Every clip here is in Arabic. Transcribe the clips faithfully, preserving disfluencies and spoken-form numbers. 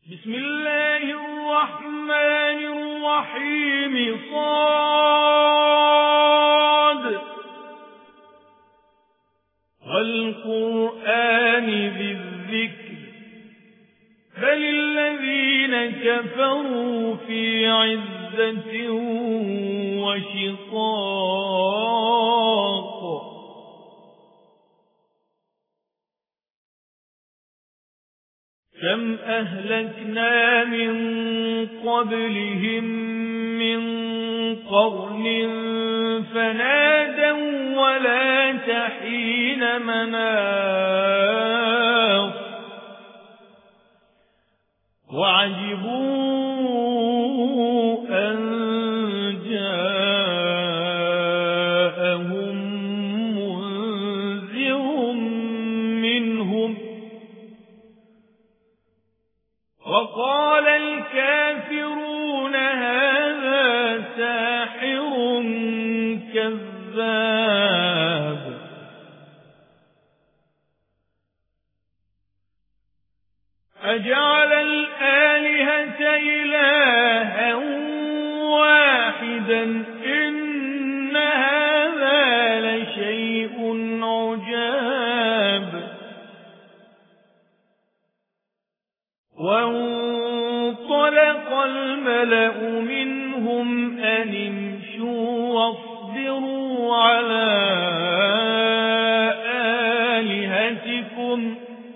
بسم الله الرحمن الرحيم صاد والقرآن ذي الذكر بل الذين كفروا في عزة وشقاق كم أهلكنا من قبلهم من قرن فنادوا ولا تحين مناص وعجبوا أن جاءهم منذر منهم وقال الكافرون هذا ساحر كذاب أجعل الآلهة إلها واحدا إن هذا لشيء عجاب وانطلق الملأ منهم أن امشوا واصبروا على آلهتكم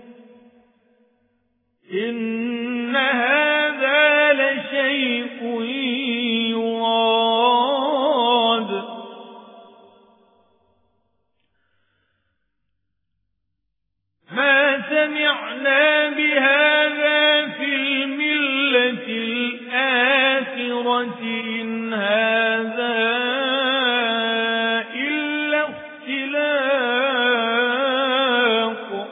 إن هذا لشيء يراد ما سمعنا بهذا في الملة الآخرة إن هذا إلا اختلاق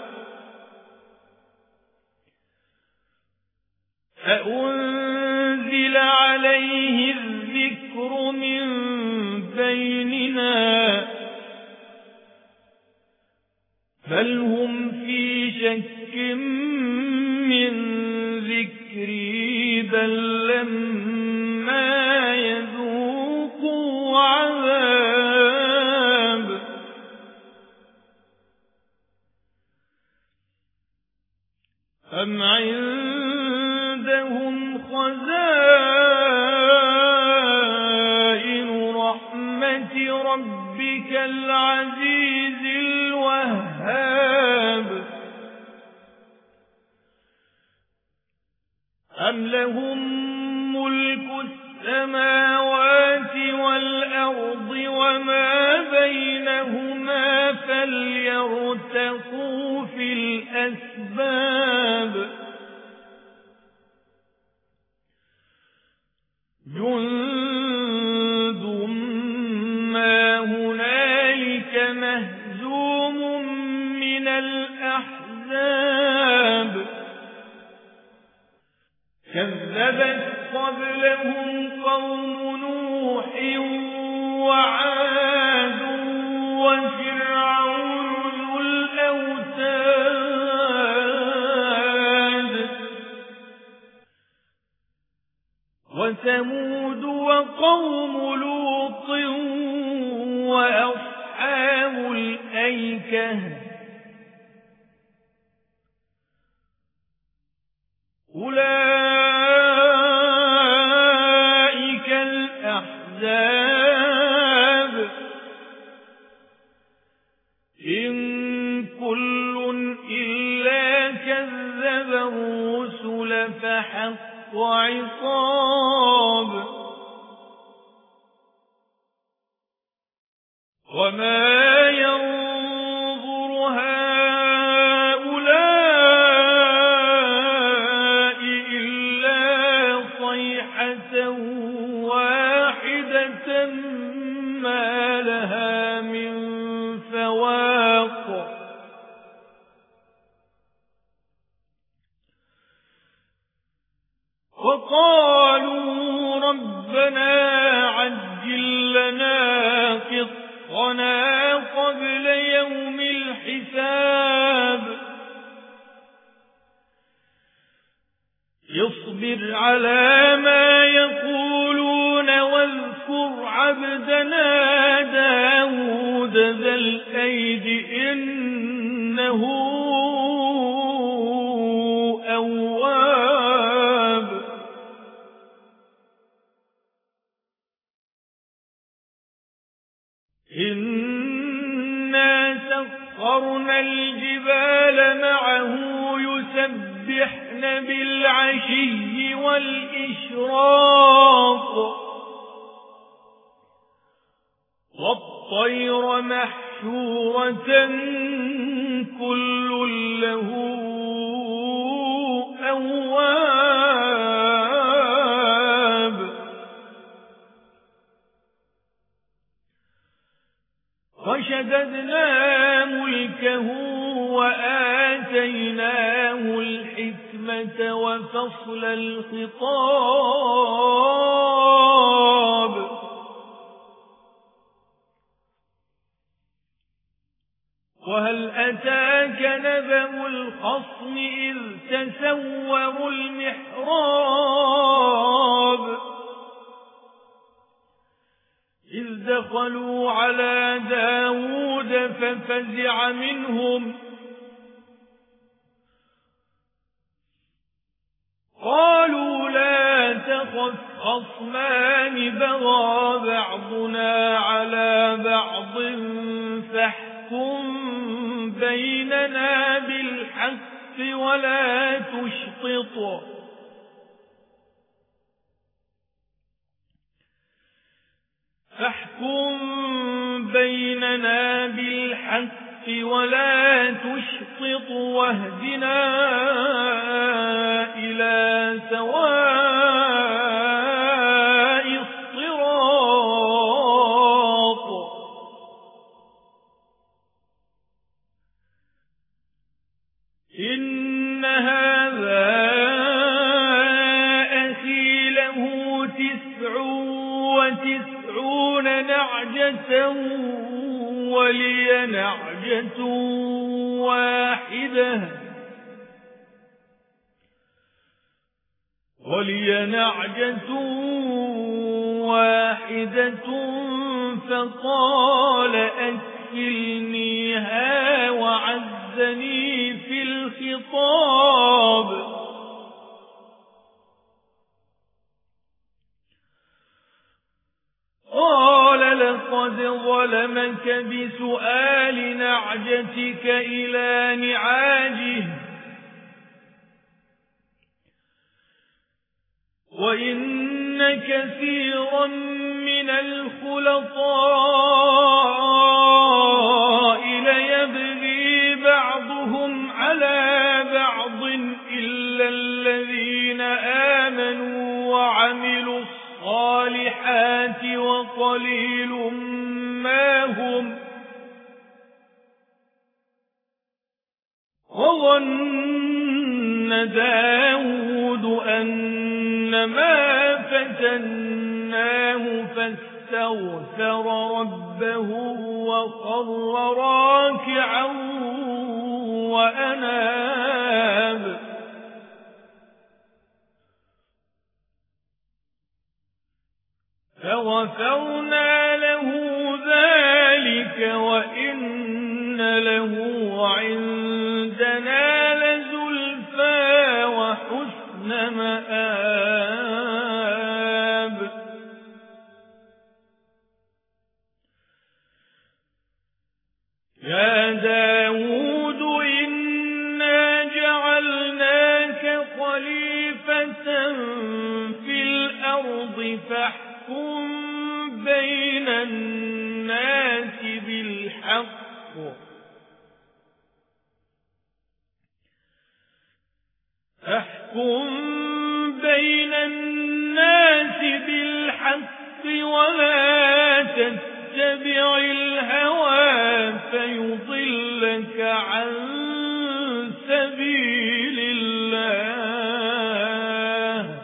أأنزل عليه الذكر من بيننا بل هم في شك من ذكري بل لما يذوقوا عذاب أم عندهم خزائن رحمة ربك العزيز الوهاب أم لهم ملك السماوات والأرض وما بينهما فليرتقوا في الأسباب جند ما هنالك مهزوم من الأحزاب كذبت قبلهم قوم نوح وعاد وفرعون ذو الأوتاد وثمود وقوم لوط وأصحاب الأيكة أولئك الأحزاب إن كل إلا كذب الرسل فحق عقاب وما ينظر هؤلاء إلا صيحة واحدة ما لها من فواق وقالوا ربنا عجل لنا قطنا قبل يوم الحساب اصبر على ما يقولون واذكر عبدنا داود ذا الأيد إنه أواب إنا سخرنا الجبال معه يسبحن بالعشي والإشراق والطير محشورة كل له أواب وشددنا ملكه وآتيناه الحكمة وفصل الخطاب وهل أتاك نبأ الخصم إذ تسوروا المحراب إذ دخلوا على داود ففزع منهم قالوا لا تخف خصمان بغى بعضنا على بعض فاحكم بيننا بالحق ولا تشطط فاحكم بيننا بالحق ولا تشطط واهدنا إلى سواء الصراط إن هذا أخي له تسع وتسعون نعجة ولي نعجة واحدة ولي نعجة واحدة فقال أكفلنيها وعزني في الخطاب قال لقد ظلمك بسؤال نعجتك إلى نعاجه وإن كثيرا من الخلطاء ليبغي بعضهم على بعض إلا الذين آمنوا وعملوا الصالحات وقليل ما هم وظن داود أنما فتناه فاستغفر ربه وخر راكعا وأناب فغفرنا له ذلك وإن له عندنا لزلفى وحسن مآب يا داود إنا جعلناك خليفة في الأرض فاحكم بين الناس بالحق فاحكم بين الناس بالحق ولا تتبع الهوى فيضلك عن سبيل الله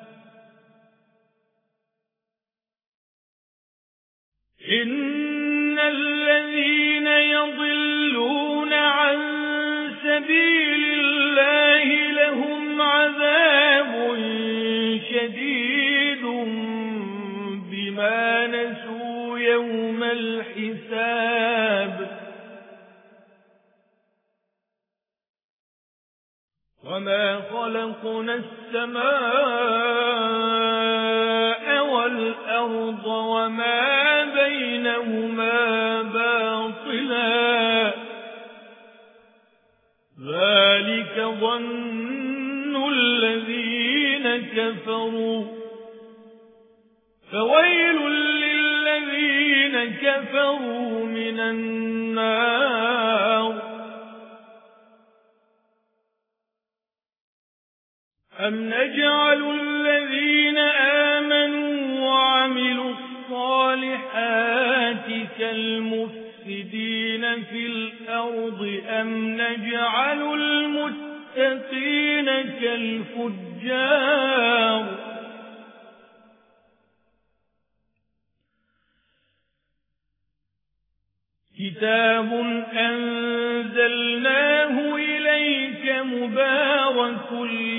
إن الذين يضلون عن سبيل الله لهم عذاب حساب وما خلقنا السماء والأرض وما بينهما باطلا ذلك ظن الذين كفروا فويل للذين كفروا من النار أم نجعل الذين آمنوا وعملوا الصالحات كالمفسدين في الأرض أم نجعل المتقين كالفجار كتاب أنزلناه إليك مبارك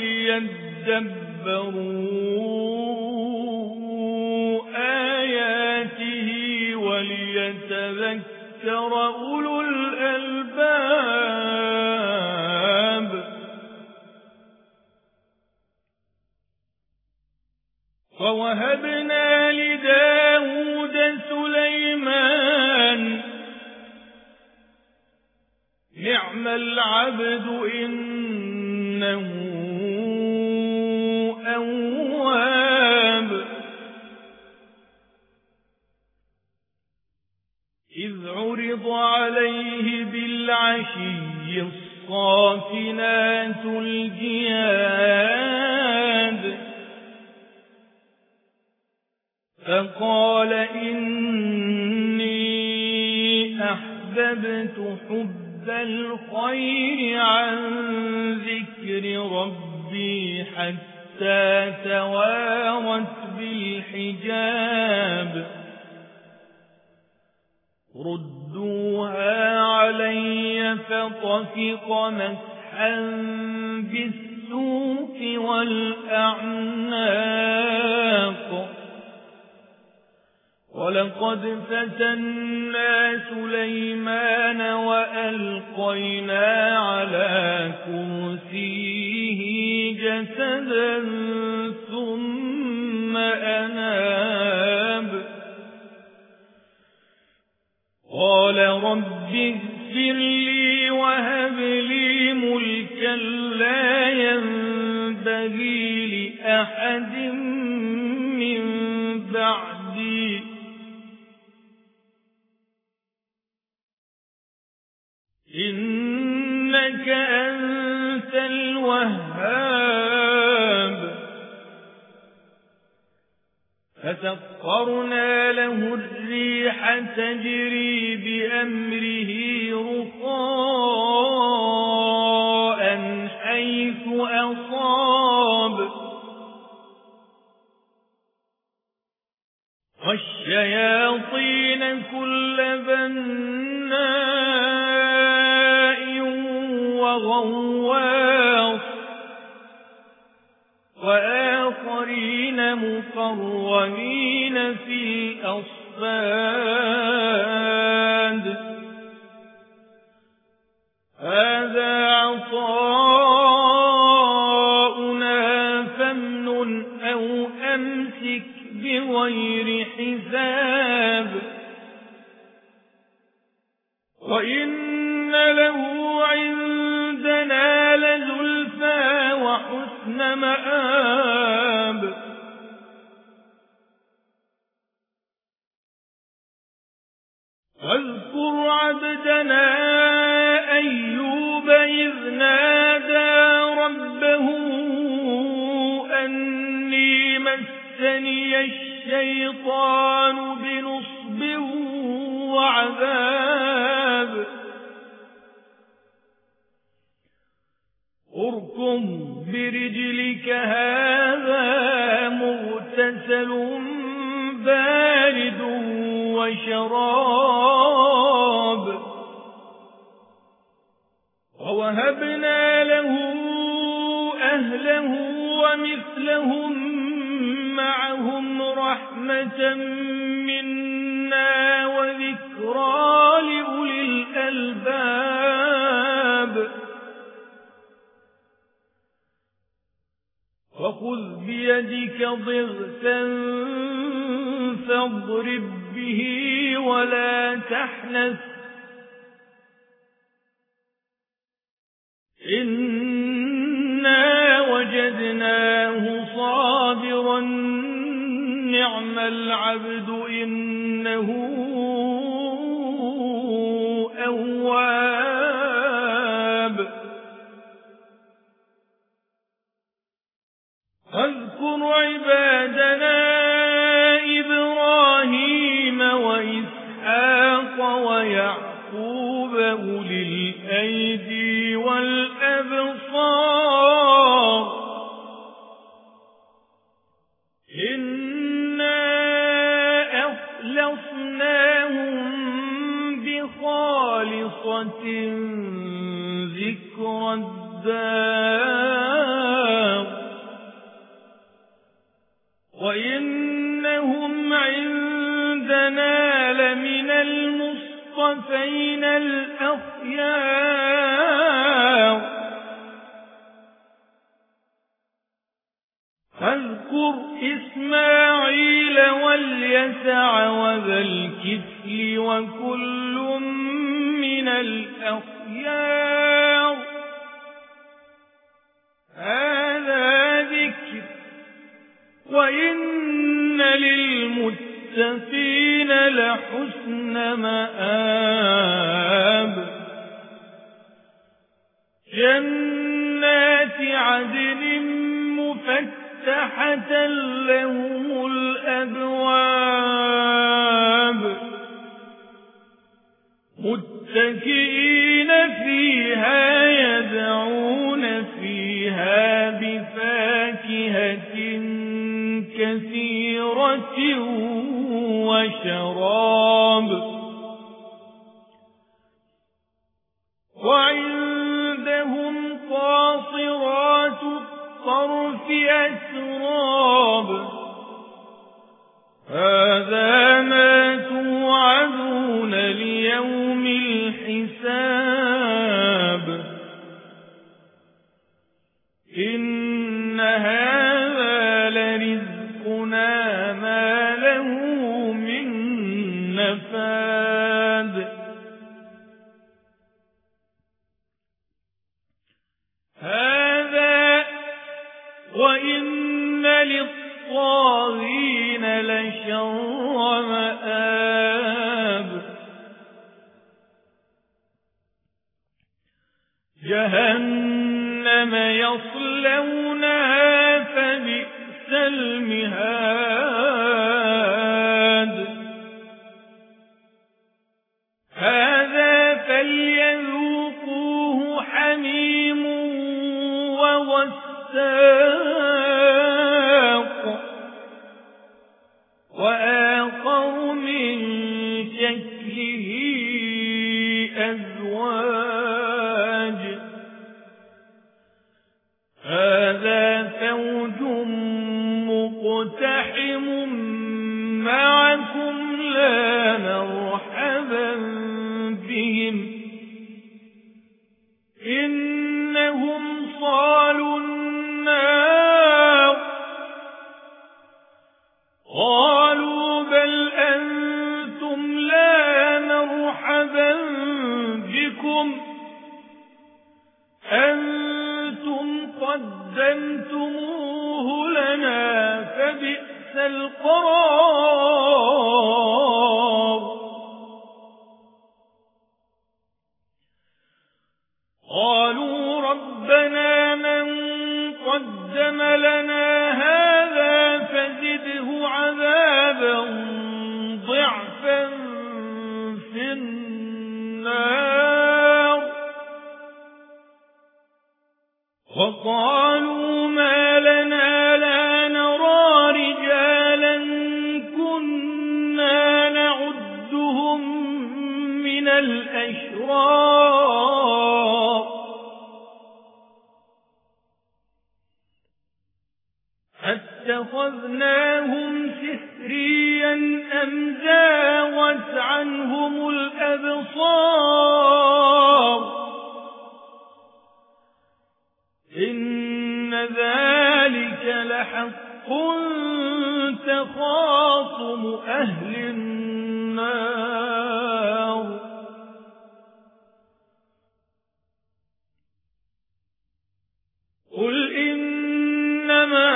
ليدبروا آياته وليتذكر أولو الألباب ووهبنا لداود سليمان نعم العبد إنه أواب إذ عرض عليه بالعشي الصافنات الجياد فقال إني أحببت حب الخير عن ذكر ربي حتى توارت بالحجاب ردوها علي فطفق مسحا بالسوق والأعناق ولقد فتنا سليمان وألقينا على كرسيه جسدا ثم أناب قال رب اغفر لي وهب لي ملكا لا ينبغي لأحد من بعدي إنك أنت الوهاب فسخرنا له الريح تجري بأمره رخاء حيث أصاب والشياطين كل بناء وغواص وآخرين مقرنين في الأصفاد هذا عطاؤنا فامنن أو أمسك بغير حساب وإن له عندنا لزلفى وحسن مآب واذكر عبدنا أيوب إذ نادى ربه أني مسني الشيطان بنصب وعذاب اركض برجلك هذا مغتسل بارد وشراب ووهبنا له أهله ومثلهم معهم رحمة منا وذكرى لأولي الألباب وخذ بيدك ضغثا فاضرب به ولا تحنث إنا وجدناه صابرا نعم العبد إنه أواب واذكر عبادنا إبراهيم وإسحاق ويعقوب أولي الأيدي والأبصار إنا أخلصناهم بخالصة ذكر الدار وإنهم عندنا لمن المصطفين الأخيار فاذكر إسماعيل واليسع وذا الكفل وكل من الأخيار هذا ذكر وإن للمتقين لحسن مآب جنات عدن مفتحة لهم الأبواب متكئين فيها يدعون فيها بفاكهة كثيرة وشراب وعندهم قاصرات الطرف أتراب هذا ما توعدون ليوم الحساب إن هذا لرزقنا ما له من نفاد هذا وإن للطاغين لشر مآب جهنم يصلونها فبئس المهاد هذا فليذوقوه حميم وغساق وآخر من شكله أزواج هذا فوج مقتحم معكم لا مرحبا بهم إنهم صالوا النار قالوا بل أنتم لا مرحبا بكم أنتم قدمتموه لنا فبئس القرار قالوا ربنا من قدم لنا هذا فزده عذابا ضعفا في النار وقالوا ما لنا لا نرى رجالا كنا نعدهم من الأشرار أتخذناهم سخريا أم زاغت عنهم الأبصار إن ذلك لحق تخاصم أهل النار قل إنما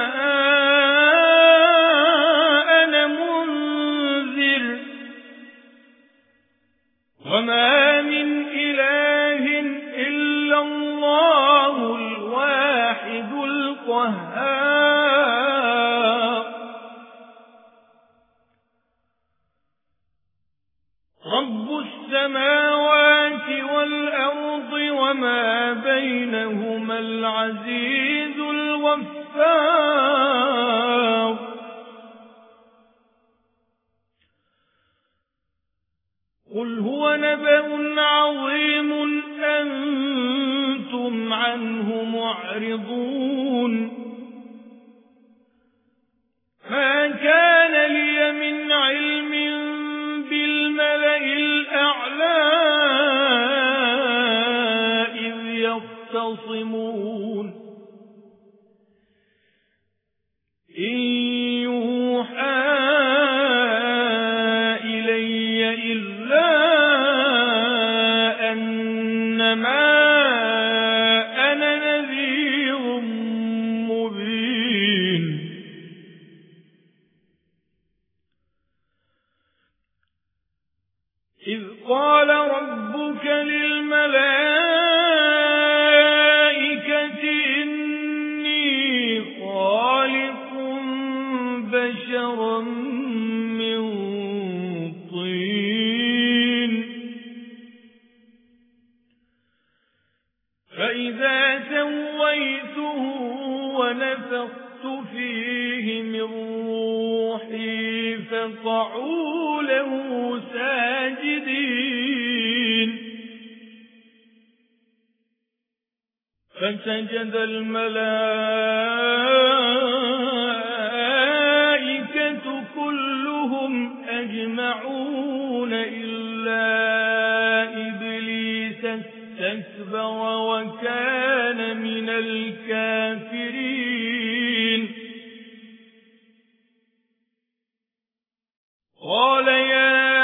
أنا منذر وما من إله إلا الله الواحد القهار رب السماوات والأرض وما بينهما العزيز الغفار قل هو نبأ عظيم أنتم عنه معرضون ما كان لي من علم بالملأ الأعلى إذ يختصمون إن يوحى إلي إلا أنما أنا نذير مبين إذ قال ربك للملائكة إني خالق بشرا من طين فإذا سويته ونفخت فيه من روحي فقعوا له ساجدين فسجد الملائكة كلهم أجمعون إلا إبليس استكبر وكان من الكافرين قال يا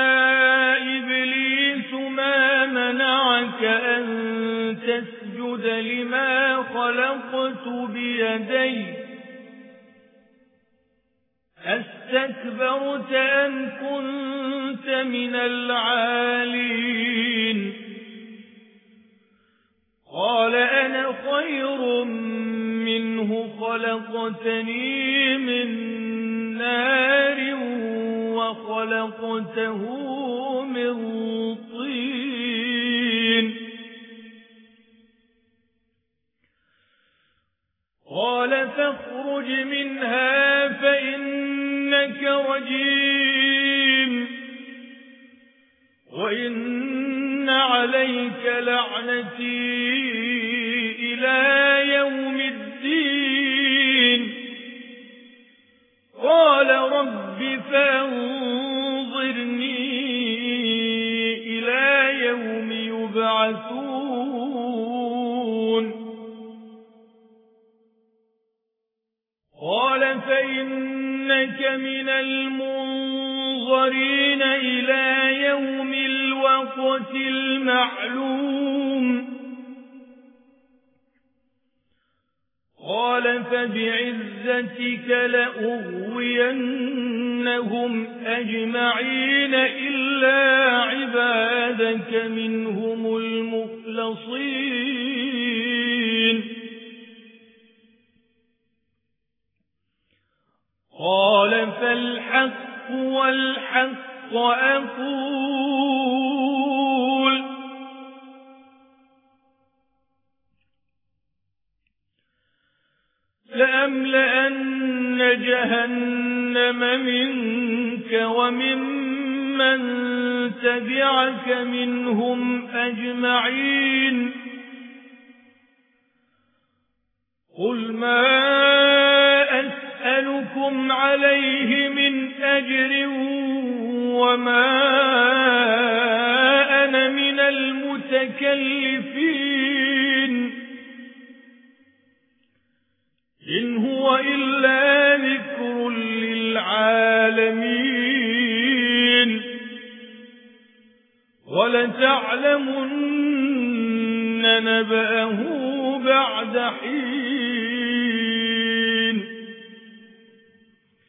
إبليس ما منعك أن تسجد لما خلقت بيدي أستكبرت أم كنت من العالين قال أنا خير منه خلقتني من نار وخلقته من طين قال فاخرج منها فإنك رجيم وإن عليك لعنتي إلى يوم الدين قال رب فانظرني إلى يوم يبعثون قال فإنك من المنظرين إلى يوم الوقت المعلوم قال فبعزتك لأغوينهم أجمعين إلا عبادك منهم المخلصين قال فالحق والحق أقول لأملأن جهنم منك وممن تبعك منهم أجمعين قل ما أسأل لكم عليه من أجر وما أنا من المتكلفين إن هو إلا ذكر للعالمين ولتعلمن نبأه بعد حين